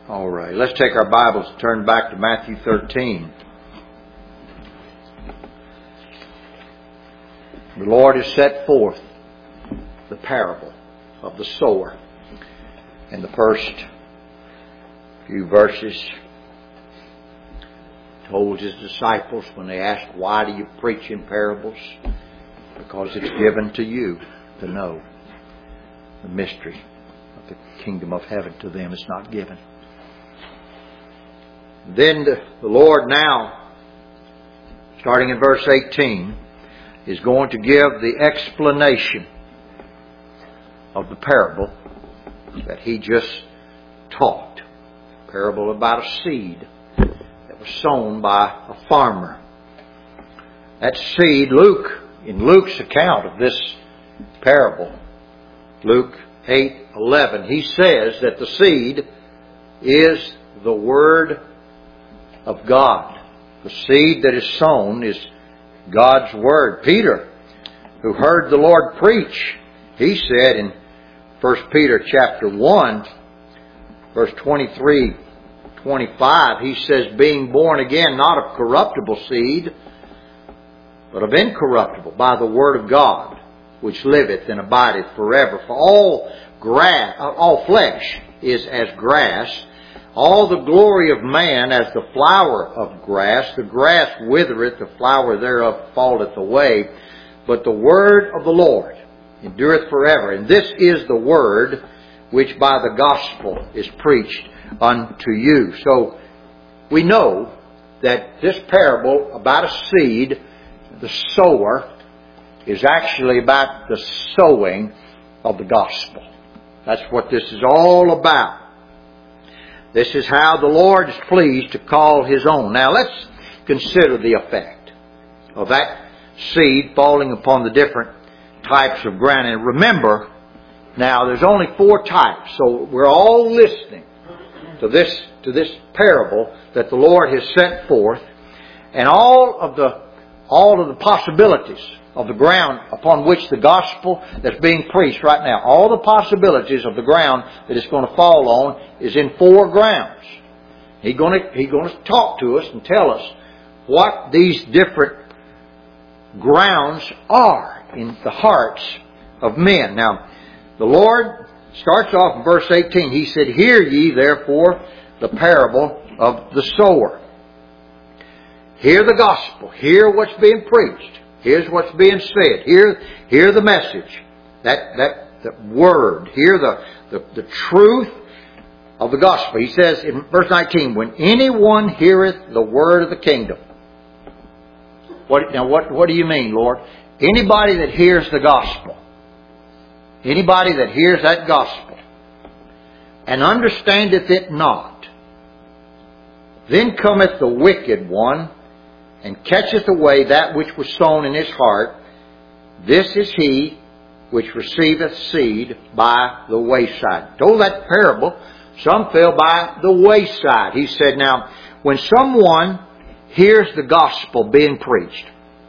All right, let's take our Bibles and turn back to Matthew 13. The Lord has set forth the parable of the sower. In the first few verses, told His disciples when they asked, "Why do you preach in parables?" Because it's given to you to know the mystery of the kingdom of heaven. To them it's not given. Then the Lord now, starting in verse 18, is going to give the explanation of the parable that He just taught. A parable about a seed that was sown by a farmer. That seed, in Luke's account of this parable, Luke 8:11, he says that the seed is the Word of God. The seed that is sown is God's Word. Peter, who heard the Lord preach, he said in 1 Peter chapter 1, verse 23-25, he says, "Being born again, not of corruptible seed, but of incorruptible, by the Word of God, which liveth and abideth forever. For all flesh is as grass, all the glory of man as the flower of grass. The grass withereth, the flower thereof falleth away. But the word of the Lord endureth forever. And this is the word which by the gospel is preached unto you." So we know that this parable about a seed, the sower, is actually about the sowing of the gospel. That's what this is all about. This is how the Lord is pleased to call His own. Now let's consider the effect of that seed falling upon the different types of ground. And remember, now there's only 4 types, so we're all listening to this parable that the Lord has set forth, and all of the possibilities of the ground upon which the gospel that's being preached right now, all the possibilities of the ground that it's going to fall on is in 4 grounds. He's going to talk to us and tell us what these different grounds are in the hearts of men. Now, the Lord starts off in verse 18. He said, "Hear ye therefore the parable of the sower." Hear the gospel. Hear what's being preached. Here's what's being said. Hear the message. That word. Hear the truth of the gospel. He says in verse 19, "When anyone heareth the word of the kingdom." What do you mean, Lord? Anybody that hears the gospel. Anybody that hears that gospel and understandeth it not. Then cometh the wicked one and catcheth away that which was sown in his heart. This is he which receiveth seed by the wayside. Told that parable, some fell by the wayside. He said, now, when someone hears the gospel being preached,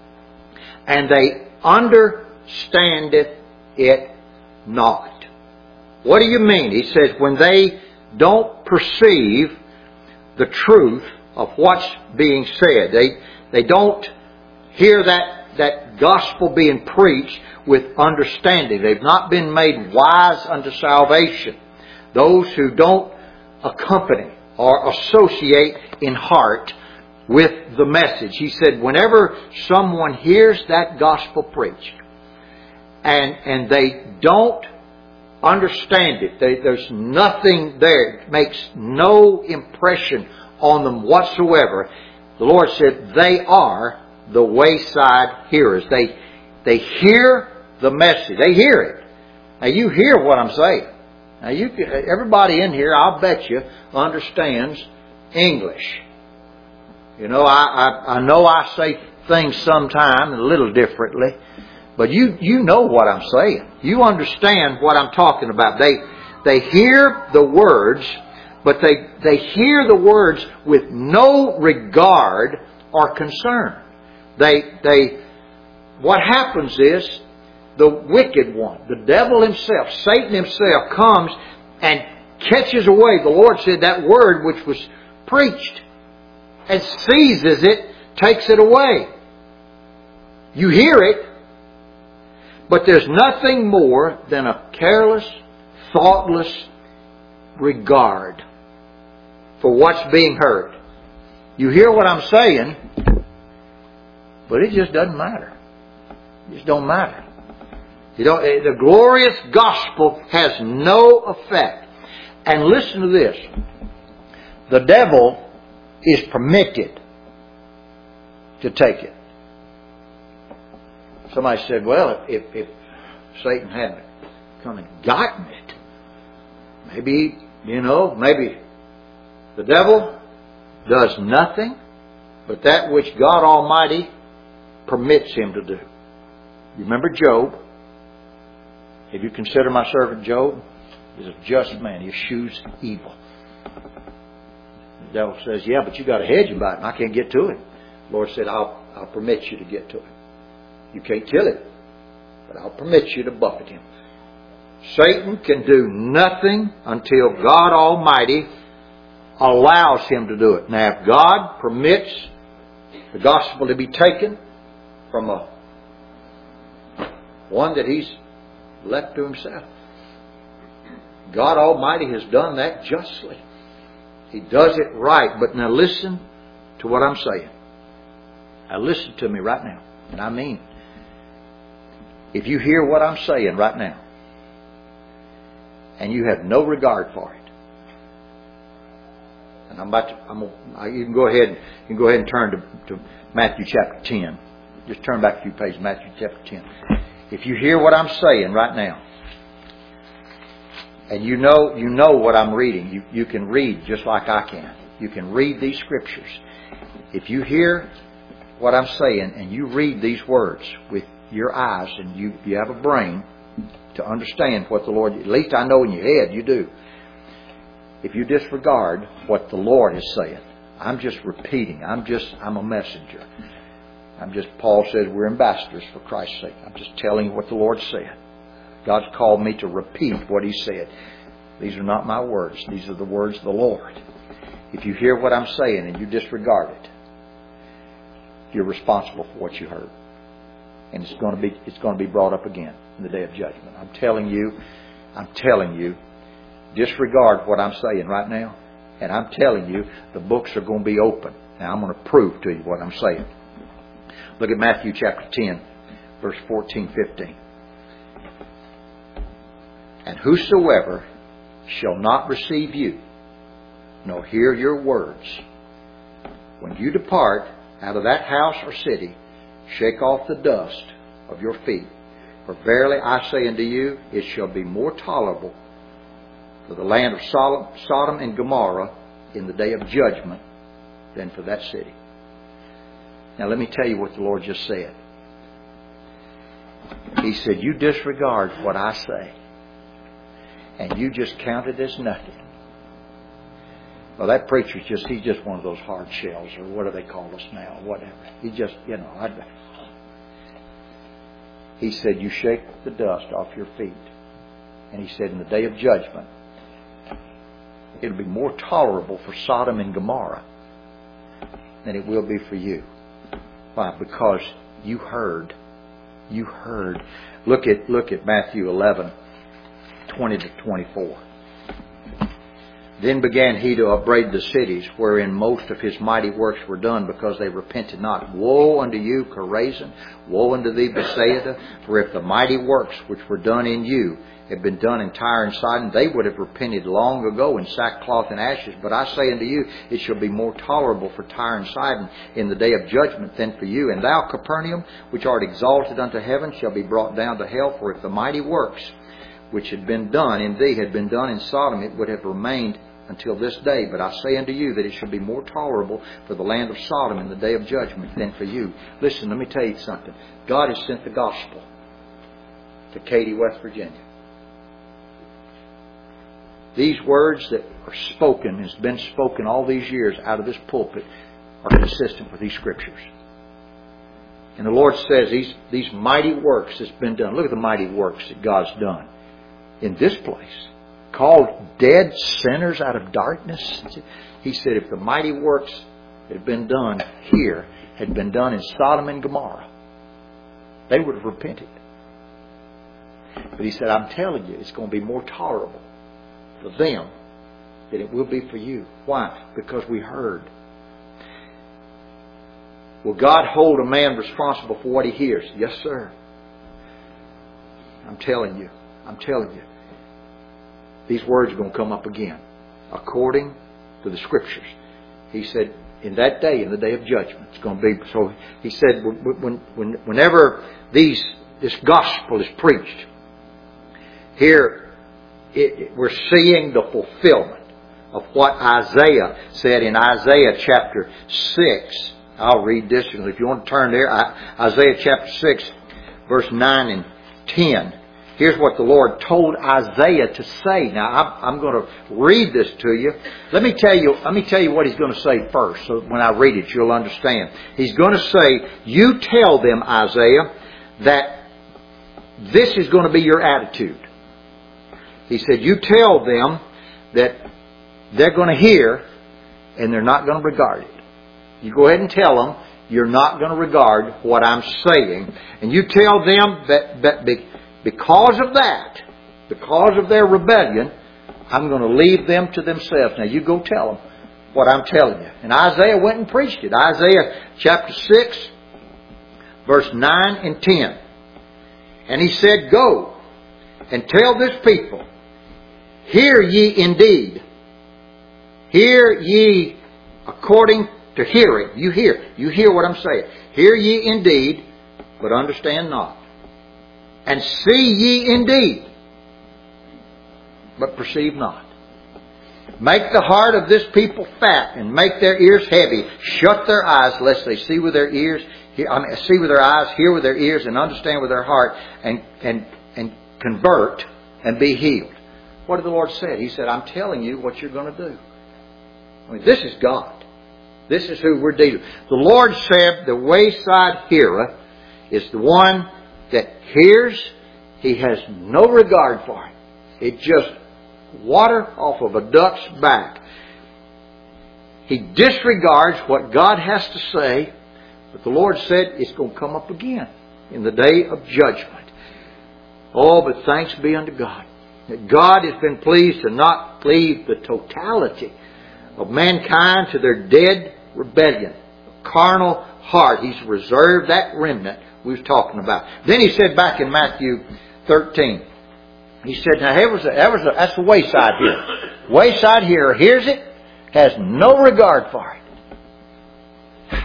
and they understandeth it not. What do you mean? He says, when they don't perceive the truth of what's being said, they don't hear that gospel being preached with understanding. They've not been made wise unto salvation. Those who don't accompany or associate in heart with the message. He said, whenever someone hears that gospel preached and they don't understand it, there's nothing there, it makes no impression on them whatsoever, the Lord said they are the wayside hearers. They hear the message. They hear it. Now you hear what I'm saying. Now everybody in here, I'll bet you, understands English. You know, I know I say things sometimes a little differently, but you know what I'm saying. You understand what I'm talking about. They hear the words, but they hear the words with no regard or concern. What happens is the wicked one, the devil himself, Satan himself, comes and catches away, the Lord said, that word which was preached, and seizes it, takes it away. You hear it, but there's nothing more than a careless, thoughtless regard for what's being heard. You hear what I'm saying, but it just doesn't matter. It just don't matter. The glorious gospel has no effect. And listen to this. The devil is permitted to take it. Somebody said, well, if Satan hadn't come and gotten it, maybe the devil does nothing but that which God Almighty permits him to do. You remember Job? If you consider my servant Job, he's a just man. He eschews evil. The devil says, yeah, but you got a hedge about it and I can't get to it. The Lord said, I'll permit you to get to it. You can't kill it, but I'll permit you to buffet him. Satan can do nothing until God Almighty allows him to do it. Now, if God permits the gospel to be taken from one that he's left to himself, God Almighty has done that justly. He does it right. But now listen to what I'm saying. Now listen to me right now. And I mean, if you hear what I'm saying right now, and you have no regard for it, and you can go ahead and turn to Matthew chapter 10. Just turn back a few pages, Matthew chapter 10. If you hear what I'm saying right now, and you know what I'm reading, you can read just like I can. You can read these scriptures. If you hear what I'm saying and you read these words with your eyes and you have a brain to understand what the Lord, at least I know in your head you do. If you disregard what the Lord is saying, I'm just repeating. I'm a messenger. Paul says we're ambassadors for Christ's sake. I'm just telling you what the Lord said. God's called me to repeat what He said. These are not my words. These are the words of the Lord. If you hear what I'm saying and you disregard it, you're responsible for what you heard. And it's going to be brought up again in the day of judgment. I'm telling you, disregard what I'm saying right now. And I'm telling you, the books are going to be open. Now I'm going to prove to you what I'm saying. Look at Matthew chapter 10, verse 14, 15. And whosoever shall not receive you, nor hear your words, when you depart out of that house or city, shake off the dust of your feet. For verily I say unto you, it shall be more tolerable for the land of Sodom and Gomorrah in the day of judgment than for that city. Now let me tell you what the Lord just said. He said, you disregard what I say, and you just count it as nothing. Well, that preacher's he's just one of those hard shells, or what do they call us now, whatever. He just, he said, you shake the dust off your feet. And he said, in the day of judgment, it'll be more tolerable for Sodom and Gomorrah than it will be for you. Why? Because you heard. You heard. Look at Matthew 11, 20 to 24. Then began he to upbraid the cities wherein most of his mighty works were done, because they repented not. Woe unto you, Chorazin! Woe unto thee, Bethsaida! For if the mighty works which were done in you had been done in Tyre and Sidon, they would have repented long ago in sackcloth and ashes. But I say unto you, it shall be more tolerable for Tyre and Sidon in the day of judgment than for you. And thou, Capernaum, which art exalted unto heaven, shall be brought down to hell. For if the mighty works which had been done in thee had been done in Sodom, it would have remained until this day. But I say unto you that it shall be more tolerable for the land of Sodom in the day of judgment than for you. Listen, let me tell you something. God has sent the gospel to Katy, West Virginia. These words that are spoken, has been spoken all these years out of this pulpit, are consistent with these scriptures. And the Lord says these mighty works that's been done. Look at the mighty works that God's done in this place. called dead sinners out of darkness. He said if the mighty works that had been done here had been done in Sodom and Gomorrah, they would have repented. But He said, I'm telling you, it's going to be more tolerable for them than it will be for you. Why? Because we heard. Will God hold a man responsible for what he hears? Yes, sir. I'm telling you. These words are going to come up again. According to the Scriptures. He said, in that day, in the day of judgment, it's going to be. So He said, whenever this gospel is preached, here we're seeing the fulfillment of what Isaiah said in Isaiah chapter 6. I'll read this if you want to turn there. Isaiah chapter 6, verse 9 and 10. Here's what the Lord told Isaiah to say. Now, I'm going to read this to you. Let me tell you what He's going to say first. So when I read it, you'll understand. He's going to say, you tell them, Isaiah, that this is going to be your attitude. He said, you tell them that they're going to hear and they're not going to regard it. You go ahead and tell them you're not going to regard what I'm saying. And you tell them that because of that, because of their rebellion, I'm going to leave them to themselves. Now you go tell them what I'm telling you. And Isaiah went and preached it. Isaiah chapter 6, verse 9 and 10. And he said, go and tell this people, hear ye indeed. Hear ye according to hearing. You hear what I'm saying. Hear ye indeed, but understand not. And see ye indeed, but perceive not. Make the heart of this people fat, and make their ears heavy. Shut their eyes, lest they see with their ears, see with their eyes, hear with their ears, and understand with their heart, and convert and be healed. What did the Lord say? He said, I'm telling you what you're going to do. I mean, this is God. This is who we're dealing with. The Lord said the wayside hearer is the one that hears. He has no regard for it. It just water off of a duck's back. He disregards what God has to say. But the Lord said it's going to come up again in the day of judgment. Oh, but thanks be unto God that God has been pleased to not leave the totality of mankind to their dead rebellion, carnal heart. He's reserved that remnant we was talking about. Then He said back in Matthew 13, He said, now that's the wayside hearer. Wayside hearer hears it, has no regard for it.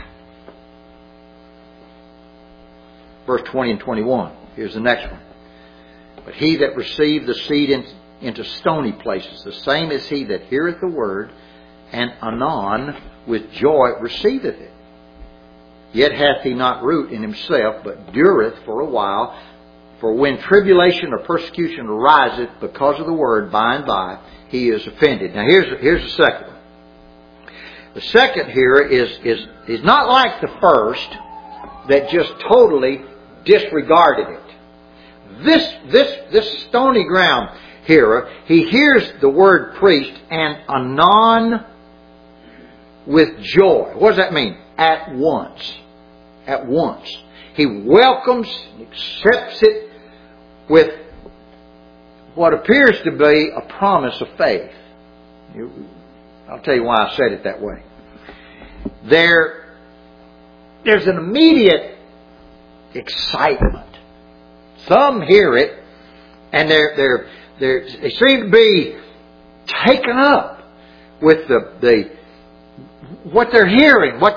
Verse 20 and 21. Here's the next one. But he that received the seed into stony places, the same is he that heareth the word, and anon with joy receiveth it. Yet hath he not root in himself, but dureth for a while. For when tribulation or persecution ariseth because of the word, by and by he is offended. Now here's the second one. The second here is not like the first that just totally disregarded it. This stony ground hearer, he hears the word preached, and anon with joy. What does that mean? At once. At once. He welcomes and accepts it with what appears to be a promise of faith. I'll tell you why I said it that way. There's an immediate excitement. Some hear it and they seem to be taken up with the what they're hearing, what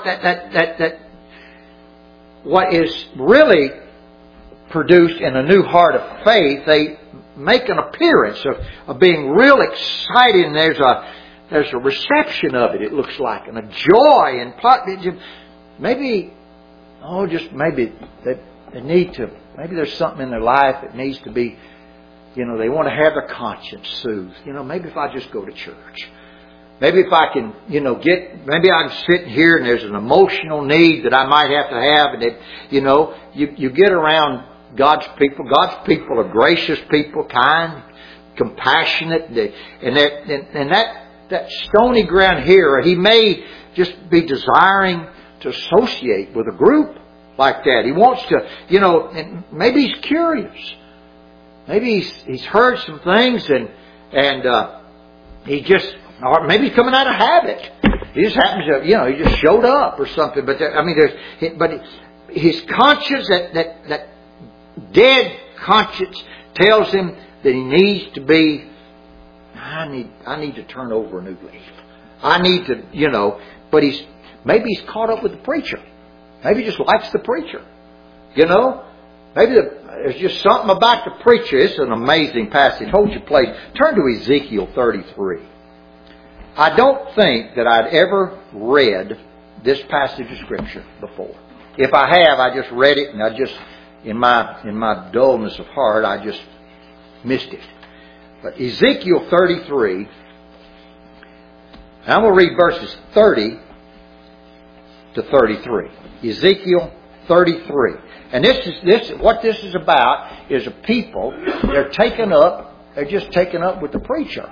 is really produced in a new heart of faith. They make an appearance of being real excited, and there's a reception of it. It looks like, and a joy, and maybe they need to. Maybe there's something in their life that needs to be. They want to have their conscience soothed. Maybe if I just go to church. Maybe if I can, maybe I can sit here and there's an emotional need that I might have to have. And you get around God's people. God's people are gracious people, kind compassionate. And that stony ground hearer, he may just be desiring to associate with a group like that. He wants to, and maybe he's curious. Maybe he's heard some things and he just, or maybe he's coming out of habit. He just happens to, he just showed up or something. But his conscience, that dead conscience, tells him that he needs to be. I need to turn over a new leaf. I need to, But maybe he's caught up with the preacher. Maybe he just likes the preacher. Maybe there's just something about the preacher. It's an amazing passage. Hold your place. Turn to Ezekiel 33. I don't think that I'd ever read this passage of Scripture before. If I have, I just read it and I just, in my dullness of heart, I just missed it. But Ezekiel 33, and I'm going to read verses 30 to 33. Ezekiel 33. And what this is about is a people, they're just taken up with the preacher.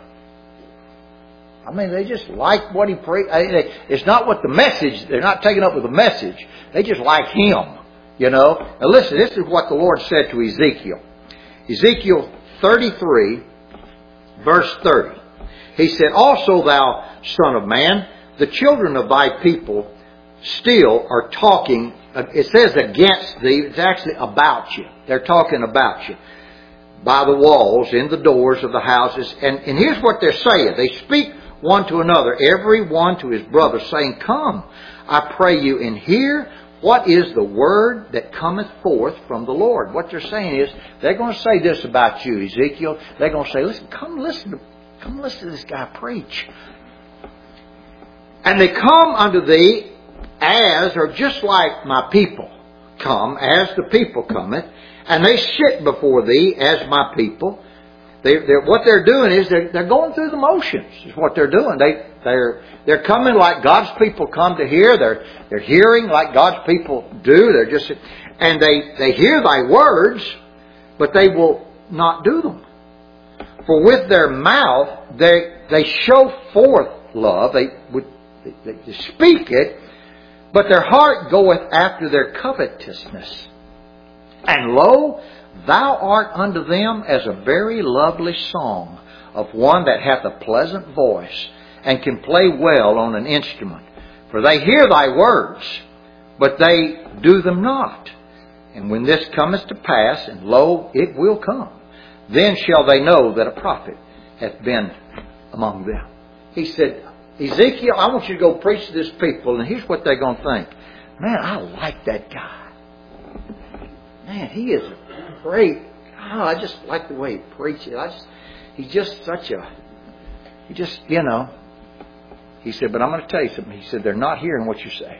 I mean, they just like what he preached. It's not what the message, they're not taken up with the message. They just like him, Now listen, this is what the Lord said to Ezekiel. Ezekiel 33, verse 30. He said, "Also thou, son of man, the children of thy people still are talking." It says against thee. It's actually about you. They're talking about you. By the walls, in the doors of the houses. And here's what they're saying. They speak one to another, every one to his brother, saying, "Come, I pray you, and hear what is the word that cometh forth from the Lord." What they're saying is, they're going to say this about you, Ezekiel. They're going to say, "Listen, come listen to this guy preach." "And they come unto thee as," or just like my people come, as the people cometh, "and they sit before thee as my people." What they're doing is they're going through the motions. Is what they're doing. They're coming like God's people come to hear. They're hearing like God's people do. And they hear thy words, but they will not do them. For with their mouth they show forth love. They speak it, but their heart goeth after their covetousness. And lo, thou art unto them as a very lovely song of one that hath a pleasant voice, and can play well on an instrument. For they hear thy words, but they do them not. And when this cometh to pass, and lo, it will come, then shall they know that a prophet hath been among them. He said, "Ezekiel, I want you to go preach to this people, and here's what they're going to think. Man, I like that guy. Man, he is great. Oh, I just like the way he preaches. He's just such a, He said, but I'm going to tell you something. He said, they're not hearing what you say.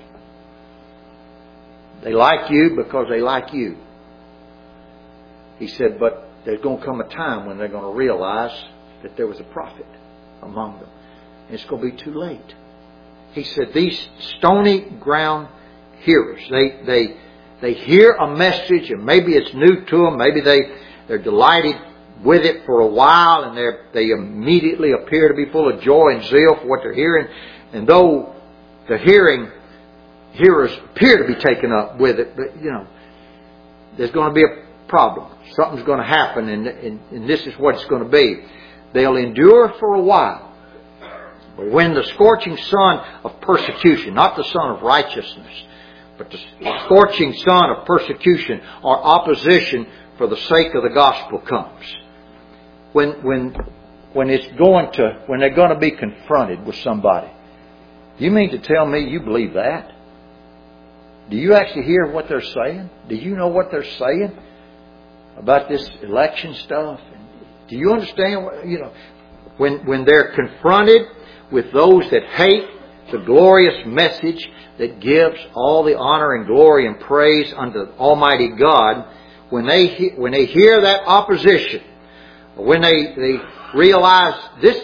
They like you because they like you. He said, but there's going to come a time when they're going to realize that there was a prophet among them. And it's going to be too late. He said, these stony ground hearers, they hear a message, and maybe it's new to them. Maybe they're delighted with it for a while, and they immediately appear to be full of joy and zeal for what they're hearing. And though the hearers appear to be taken up with it, but there's going to be a problem. Something's going to happen, and this is what it's going to be. They'll endure for a while. But when the scorching sun of persecution, not the sun of righteousness, but the scorching sun of persecution or opposition for the sake of the gospel comes, when they're going to be confronted with somebody, you mean to tell me you believe that? Do you actually hear what they're saying? Do you know what they're saying about this election stuff? Do you understand when they're confronted with those that hate the glorious message that gives all the honor and glory and praise unto Almighty God, when they hear that opposition, when they realize this,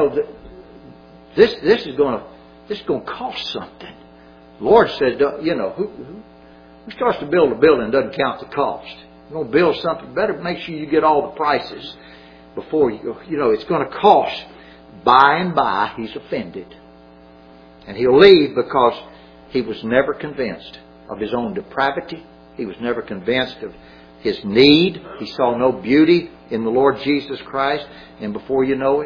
this is going to cost something. The Lord said, who starts to build a building and doesn't count the cost? You're going to build something, better make sure you get all the prices. before it's going to cost. By and by, he's offended. And he'll leave because he was never convinced of his own depravity. He was never convinced of his need. He saw no beauty in the Lord Jesus Christ. And before you know it,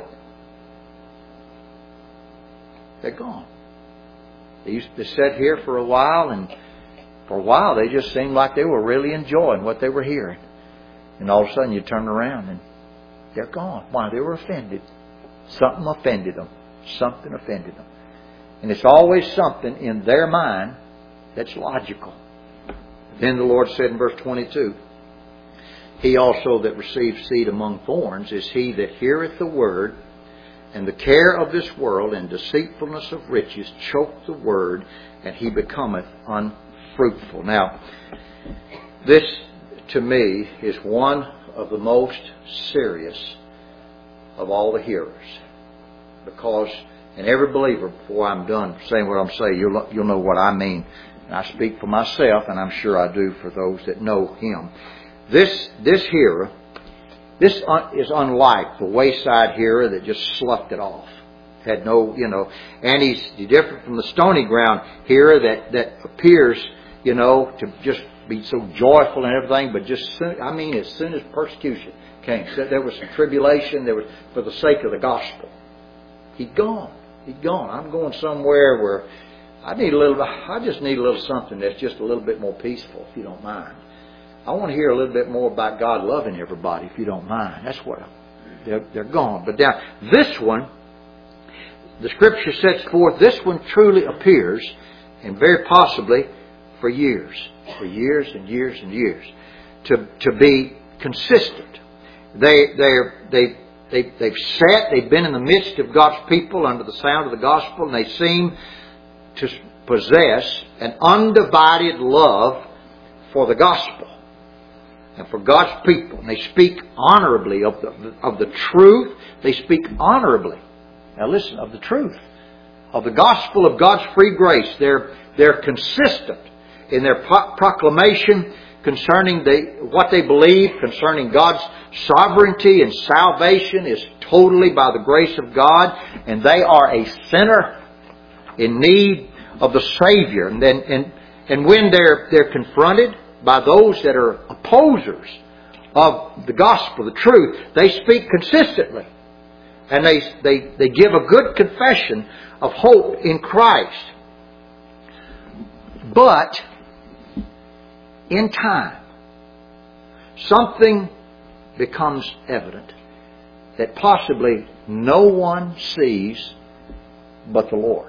they're gone. They sat here for a while, and for a while they just seemed like they were really enjoying what they were hearing. And all of a sudden you turn around and they're gone. Why? They were offended. Something offended them. Something offended them. And it's always something in their mind that's logical. Then the Lord said in verse 22, He also that receives seed among thorns is he that heareth the word, and the care of this world and deceitfulness of riches choke the word, and he becometh unfruitful. Now, this to me is one of the most serious of all the hearers. Because, and every believer, before I'm done saying what I'm saying, you'll know what I mean. And I speak for myself, and I'm sure I do for those that know Him. This hearer, this is unlike the wayside hearer that just sloughed it off. Had no, and he's different from the stony ground hearer that appears, to just be so joyful and everything, but as soon as persecution came, so there was some tribulation, there was for the sake of the gospel. He'd gone. I'm going somewhere where I just need a little something that's just a little bit more peaceful, if you don't mind. I want to hear a little bit more about God loving everybody, if you don't mind. That's what they're gone. But now, this one, the Scripture sets forth, this one truly appears, and very possibly for years and years and years, to be consistent. They've been in the midst of God's people under the sound of the gospel, and they seem to possess an undivided love for the gospel and for God's people. And they speak honorably of the truth. They speak honorably. Now listen, of the truth, of the gospel of God's free grace. They're consistent in their proclamation concerning what they believe concerning God's sovereignty and salvation is totally by the grace of God, and they are a sinner in need of the Savior. And when they're confronted by those that are opposers of the gospel, the truth, they speak consistently, and they give a good confession of hope in Christ. But in time, something becomes evident that possibly no one sees but the Lord.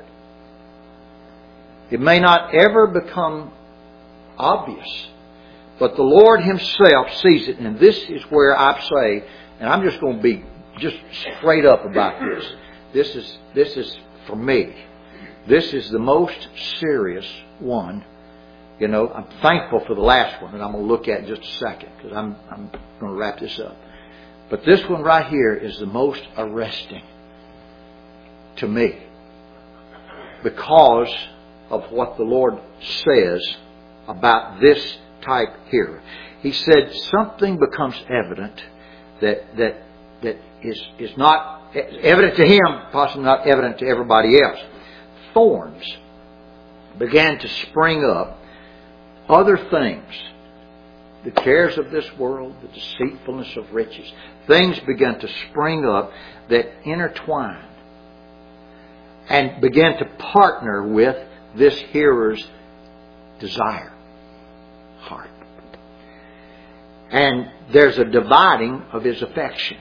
It may not ever become obvious, but the Lord Himself sees it. And this is where I say, and I'm just going to be just straight up about this. This is for me. This is the most serious one. I'm thankful for the last one that I'm going to look at in just a second, because I'm going to wrap this up. But this one right here is the most arresting to me because of what the Lord says about this type hearer. He said something becomes evident that is not evident to him, possibly not evident to everybody else. Thorns began to spring up. Other things, the cares of this world, the deceitfulness of riches, things began to spring up that intertwine and began to partner with this hearer's desire, heart. And there's a dividing of his affection.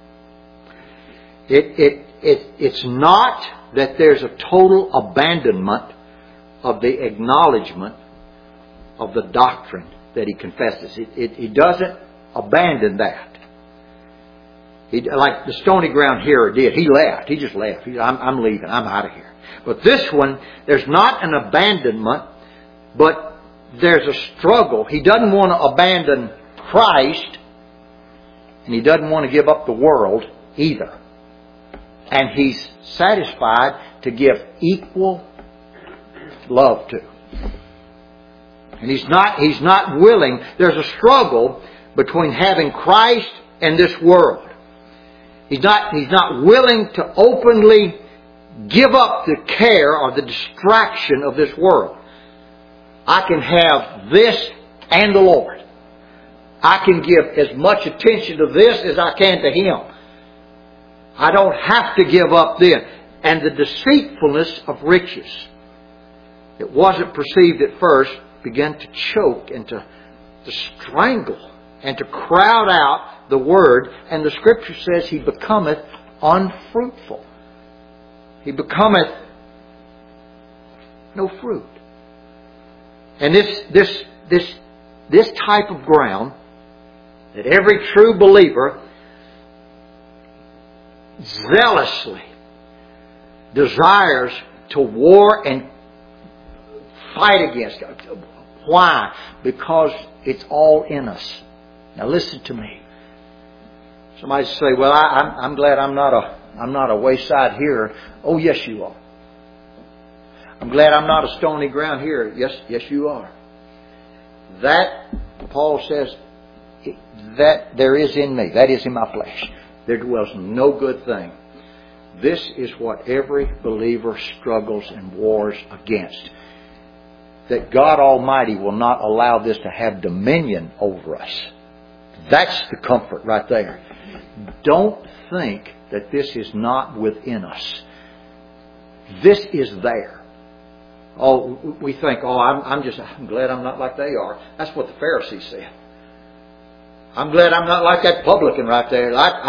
It's not that there's a total abandonment of the acknowledgement of the doctrine that he confesses. He doesn't abandon that. Like the stony ground hearer did. He left. He just left. I'm leaving. I'm out of here. But this one, there's not an abandonment, but there's a struggle. He doesn't want to abandon Christ, and he doesn't want to give up the world either. And he's satisfied to give equal love to. And he's not willing. There's a struggle between having Christ and this world. He's not willing to openly give up the care or the distraction of this world. I can have this and the Lord. I can give as much attention to this as I can to Him. I don't have to give up then. And the deceitfulness of riches that wasn't perceived at first began to choke and to strangle and to crowd out the Word. And the Scripture says he becometh unfruitful. He becometh no fruit. And this type of ground that every true believer zealously desires to war and fight against. Why? Because it's all in us. Now listen to me. Somebody say, "Well, I'm glad I'm not a wayside hearer." Oh, yes, you are. I'm glad I'm not a stony ground hearer. Yes, you are. That, Paul says, that there is in me, that is in my flesh, there dwells no good thing. This is what every believer struggles and wars against. That God Almighty will not allow this to have dominion over us. That's the comfort right there. Don't think that this is not within us. This is there. Oh, we think, I'm glad I'm not like they are. That's what the Pharisees said. I'm glad I'm not like that publican right there.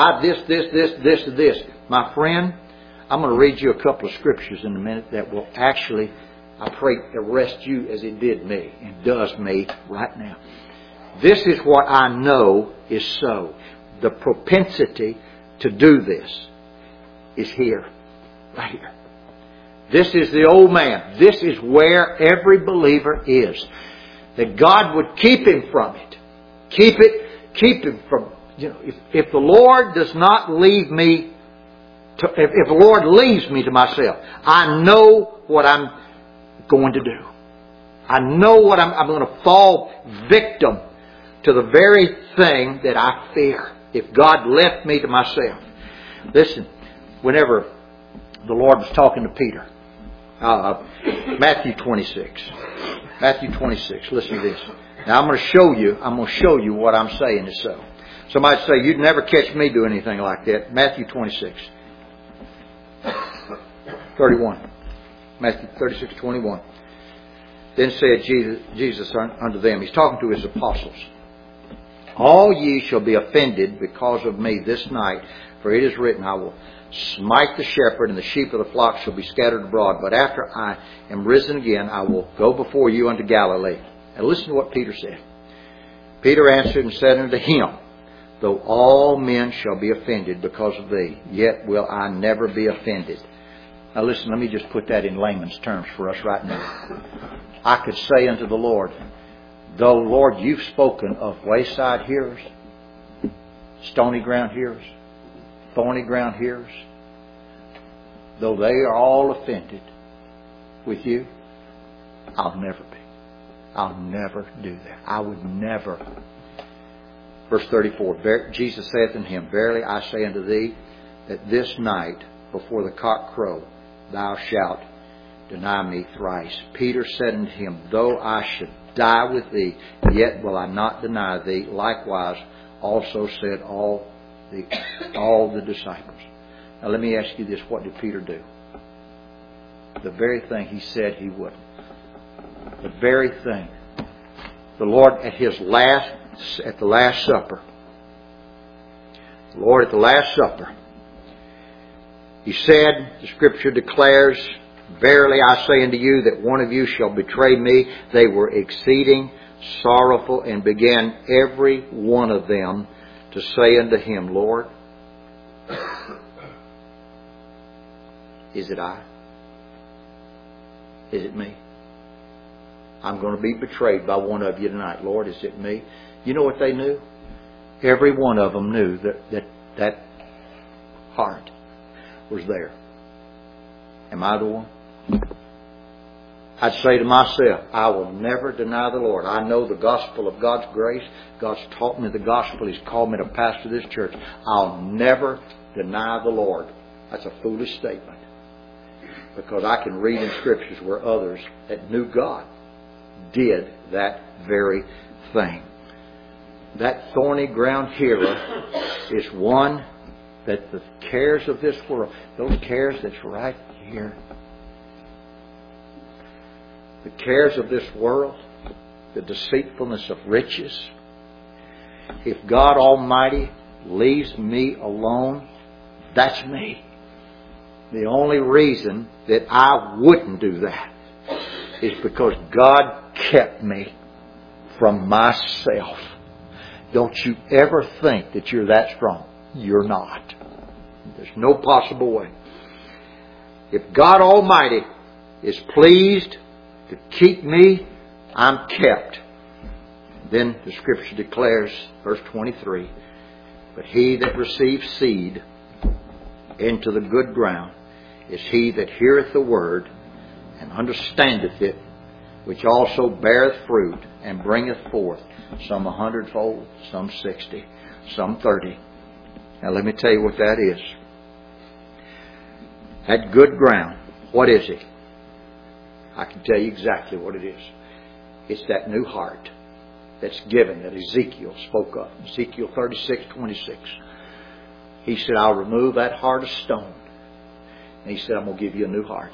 This. My friend, I'm going to read you a couple of scriptures in a minute that will actually, I pray, arrest you as it did me and does me right now. This is what I know is so. The propensity to do this is here. Right here. This is the old man. This is where every believer is. That God would keep him from it. Keep him from, if the Lord does not leave me, if the Lord leaves me to myself, I know what I'm going to do. I know what I'm going to fall victim to the very thing that I fear. If God left me to myself. Listen, whenever the Lord was talking to Peter, Matthew 26. Matthew 26. Listen to this. Now I'm going to show you what I'm saying is so. Somebody say, "You'd never catch me doing anything like that." Matthew 26. 31. Matthew 36:21. Then said Jesus unto them, He's talking to His apostles, "All ye shall be offended because of me this night, for it is written, I will smite the shepherd, and the sheep of the flock shall be scattered abroad. But after I am risen again, I will go before you unto Galilee." And listen to what Peter said. Peter answered and said unto him, "Though all men shall be offended because of thee, yet will I never be offended." Now listen, let me just put that in layman's terms for us right now. I could say unto the Lord, "Though, Lord, you've spoken of wayside hearers, stony ground hearers, thorny ground hearers, though they are all offended with you, I'll never be. I'll never do that. I would never." Verse 34, Jesus saith unto him, "Verily I say unto thee, that this night before the cock crow, thou shalt deny me thrice." Peter said unto him, "Though I should die with thee, yet will I not deny thee." Likewise also said all the disciples. Now let me ask you this. What did Peter do? The very thing he said he wouldn't. The very thing. The Lord at the Last Supper. The Lord at the Last Supper. He said, the Scripture declares, "Verily I say unto you that one of you shall betray me." They were exceeding sorrowful, and began every one of them to say unto him, "Lord, is it I? Is it me? I'm going to be betrayed by one of you tonight. Lord, is it me?" You know what they knew? Every one of them knew that heart was there. Am I the one? I'd say to myself, I will never deny the Lord. I know the gospel of God's grace. God's taught me the gospel. He's called me to pastor this church. I'll never deny the Lord. That's a foolish statement. Because I can read in Scriptures where others that knew God did that very thing. That thorny ground hearer is one that the cares of this world, those cares that's right here, the cares of this world, the deceitfulness of riches, if God Almighty leaves me alone, that's me. The only reason that I wouldn't do that is because God kept me from myself. Don't you ever think that you're that strong. You're not. There's no possible way. If God Almighty is pleased to keep me, I'm kept. Then the Scripture declares, verse 23, but he that receives seed into the good ground is he that heareth the word and understandeth it, which also beareth fruit and bringeth forth some 100-fold, some 60, some 30. Now let me tell you what that is. That good ground, what is it? I can tell you exactly what it is. It's that new heart that's given that Ezekiel spoke of. Ezekiel 36:26. He said, I'll remove that heart of stone. And He said, I'm going to give you a new heart.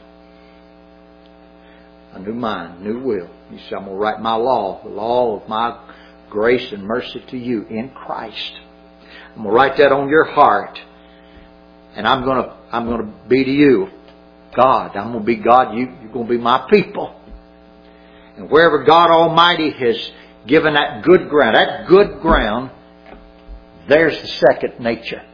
A new mind, new will. He said, I'm going to write my law, the law of my grace and mercy to you in Christ. I'm going to write that on your heart. And I'm going to be to you God. I'm going to be God. You're going to be my people. And wherever God Almighty has given that good ground, there's the second nature.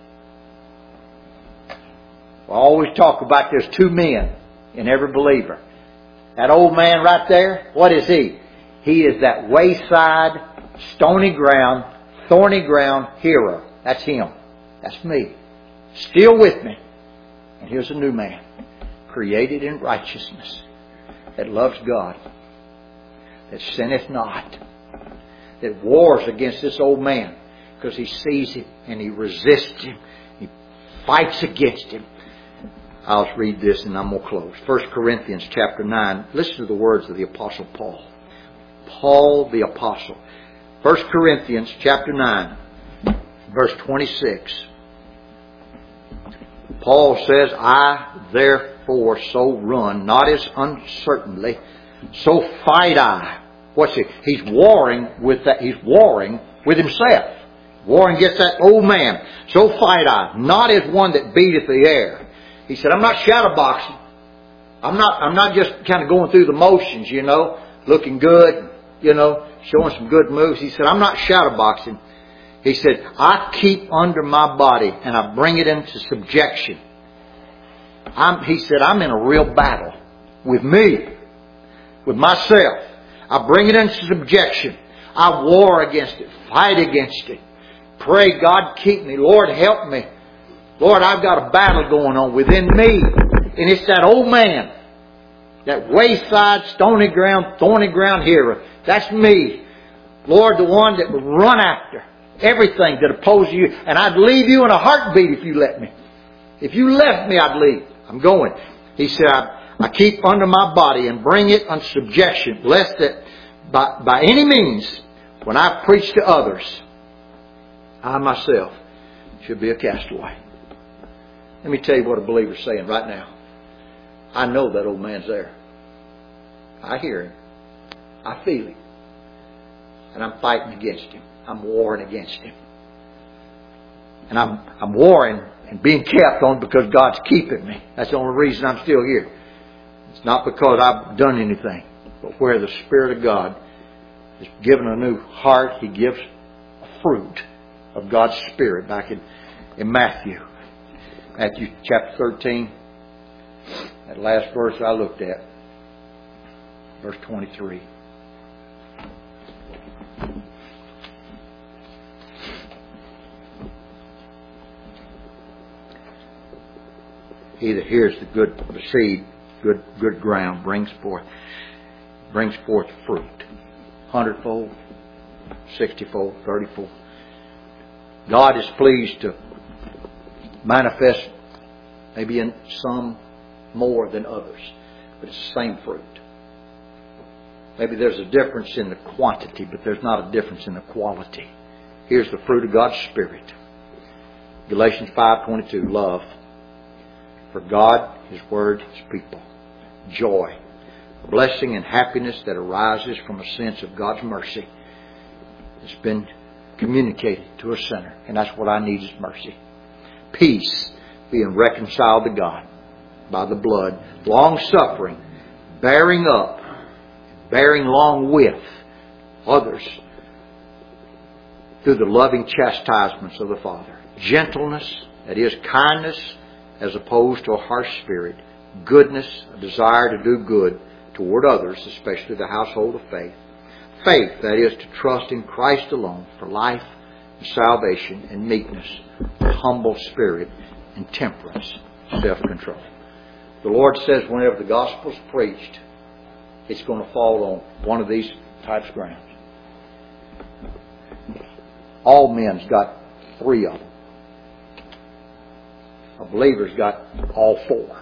We always talk about there's two men in every believer. That old man right there, what is he? He is that wayside, stony ground, thorny ground hero. That's him. That's me. Still with me. And here's a new man, created in righteousness, that loves God, that sinneth not, that wars against this old man because he sees him and he resists him. He fights against him. I'll read this and I'm going to close. 1 Corinthians chapter 9. Listen to the words of the Apostle Paul. Paul the Apostle. 1 Corinthians chapter 9, verse 26. Paul says, I therefore so run, not as uncertainly, so fight I. What's he? He's warring with that. He's warring with himself. Warring against that old man. So fight I, not as one that beateth the air. He said, I'm not shadowboxing. I'm not just kind of going through the motions, looking good, showing some good moves. He said, I'm not shadowboxing. He said, I keep under my body and I bring it into subjection. He said, I'm in a real battle with me, with myself. I bring it into subjection. I war against it, fight against it. Pray, God, keep me. Lord, help me. Lord, I've got a battle going on within me. And it's that old man, that wayside, stony ground, thorny ground hero. That's me. Lord, the one that would run after everything that opposes you. And I'd leave you in a heartbeat if you let me. If you left me, I'd leave. I'm going. He said, I keep under my body and bring it under subjection, lest that by any means, when I preach to others, I myself should be a castaway. Let me tell you what a believer's saying right now. I know that old man's there. I hear him. I feel him. And I'm fighting against him. I'm warring against him. And I'm warring and being kept on because God's keeping me. That's the only reason I'm still here. It's not because I've done anything. But where the Spirit of God is given a new heart, He gives a fruit of God's Spirit back in Matthew. Matthew chapter 13. That last verse I looked at. Verse 23. He that hears the seed, good ground, brings forth fruit. 100-fold, 60-fold, 30-fold. God is pleased to manifest maybe in some more than others, but it's the same fruit. Maybe there's a difference in the quantity, but there's not a difference in the quality. Here's the fruit of God's Spirit. Galatians 5:22, love for God, His Word, His people. Joy, blessing and happiness that arises from a sense of God's mercy. It's been communicated to a sinner, and that's what I need is mercy. Peace, being reconciled to God by the blood. Long-suffering, bearing up, bearing along with others through the loving chastisements of the Father. Gentleness, that is kindness, as opposed to a harsh spirit. Goodness, a desire to do good toward others, especially the household of faith. Faith, that is to trust in Christ alone for life and salvation, and meekness, a humble spirit, and temperance, self-control. The Lord says whenever the gospel is preached, it's going to fall on one of these types of grounds. All men's got 3 of them. A believer's got all 4.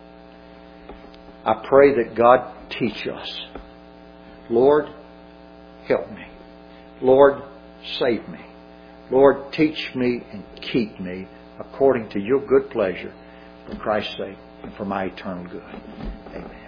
I pray that God teach us. Lord, help me. Lord, save me. Lord, teach me and keep me according to your good pleasure for Christ's sake and for my eternal good. Amen.